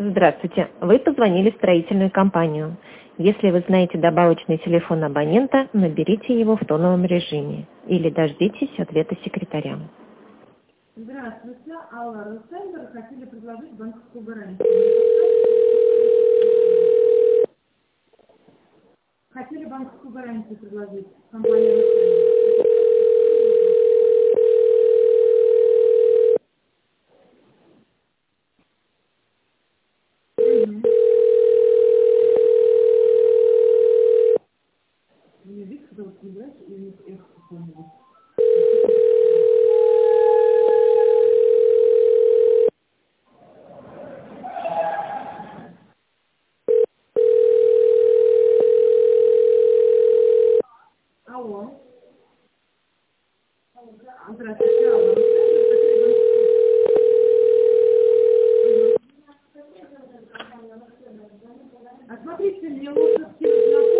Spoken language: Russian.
Здравствуйте. Вы позвонили в строительную компанию. Если вы знаете добавочный телефон абонента, наберите его в тоновом режиме или дождитесь ответа секретаря. Здравствуйте, Алла Росендер. Хотели предложить банковскую гарантию. Хотели банковскую гарантию предложить. Компания Росендер. Мне видишь, когда вот играешь, и у них эхо какое-нибудь. Алло. Здравствуйте, Алла Росендер. А смотрите, мне лучше скинуть на